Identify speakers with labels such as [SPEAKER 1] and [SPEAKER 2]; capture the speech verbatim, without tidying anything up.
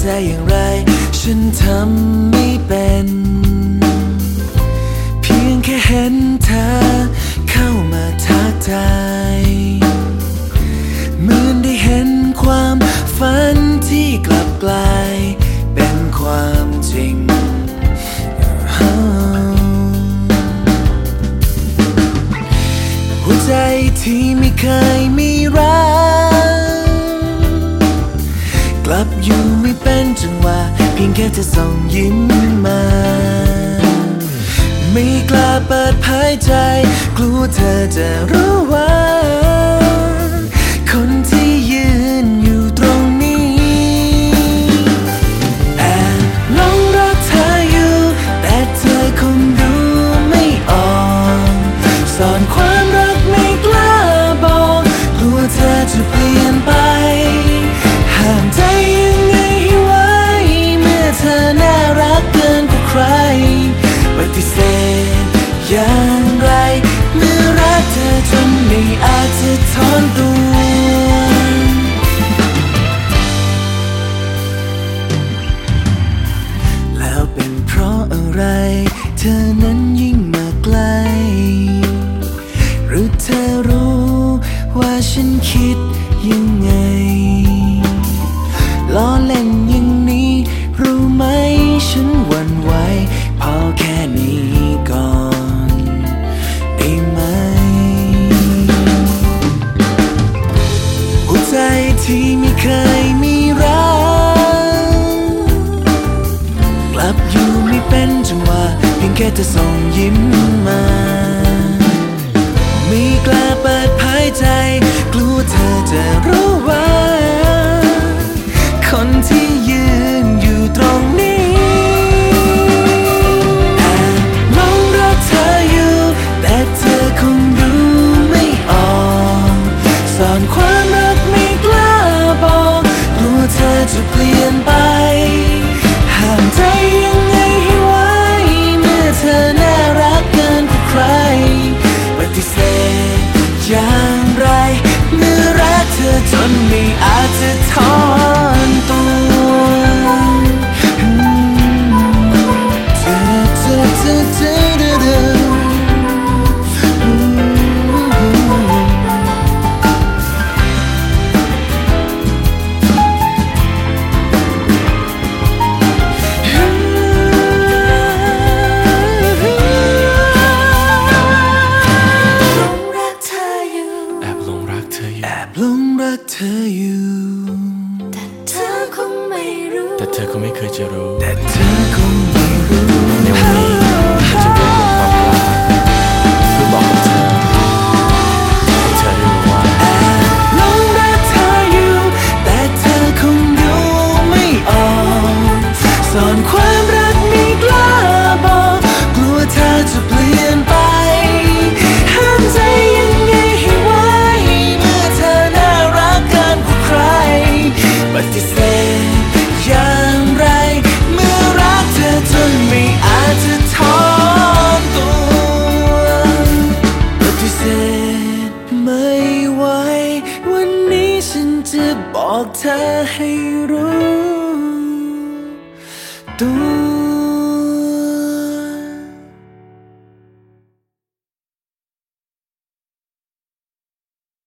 [SPEAKER 1] ใจอย่างไรฉันทำไม่เป็นเพียงแค่เห็นเธอเข้ามาทักทายเหมือนได้เห็นความฝันที่กลับกลายเป็นความจริงหัวใจที่ไม่เคยมีรักกลับอยู่ไม่เป็นจังหวะเพียงแค่เธอส่งยิ้มมาไม่กล้าเปิดเผยใจกลัวเธอจะรู้ว่าคนที่ยืนอยู่ตรงนี้แอบหลงรักเธออยู่แต่เธอคงดูไม่ออกซ่อนความรักไม่กล้าบอกกลัวเธอจะเปลี่ยนไปห้ามใจยังไงให้ไว้เมื่อเธอน่ารักเกินกว่าใครปฏิเสธอย่างไรเมื่อรักเธอจนไม่อาจจะถอนตัวแล้วเป็นเพราะอะไรเธอนั้นยิ่งมาใกล้หรือเธอรู้ว่าฉันคิดยังไงล้อเล่นอย่างนี้รู้ไหมฉันหวั่นไหวพอแค่นี้ก่อนได้ไหมหัวใจที่ไม่เคยมีรักกลับอยู่ไม่เป็นจังหวะเพียงแค่เธอส่งยิ้มมาไม่กล้าเปิดเผยใจกลัวเธอจะรู้ว่าคนที่ยืนอยู่ตรงนี้แอบหลงรักเธออยู่แต่เธอคงดูไม่ออกซ่อนความรักไม่กล้าบอกกลัวเธอจะเปลี่ยนไปห้ามใจยังไงให้ไว้เมื่อเธอน่ารักเกินกว่าใครปฏิเสธอย่างไรเมื่อรักเธอจนไม่อาจจะถอนตัวแอบหลงรักเธออยู่
[SPEAKER 2] แต่เธอคงไม่รู้
[SPEAKER 1] แต่เธอคงไม่เคยจะรู้แต่เธอคงไม่รู้ในวันนี้ฉันจะรวบรวมความกล้าเพื่อบอกกับเธอให้เธอได้รู้ว่าแอบหลงรักเธออยู่แต่เธอคงดูไม่ออกซ่อนความรักไม่กล้าบอกกลัวเธอจะเปลี่ยนไปห้ามใจยังไงให้ไว้เมื่อเธอน่ารักเกินกว่าใครปฏิเสธอย่างไรเมื่อรักเธอจนไม่อาจจะถอนตัวปฏิเสธไม่ไหววันนี้ฉันจะบอกเธอให้รู้ตัว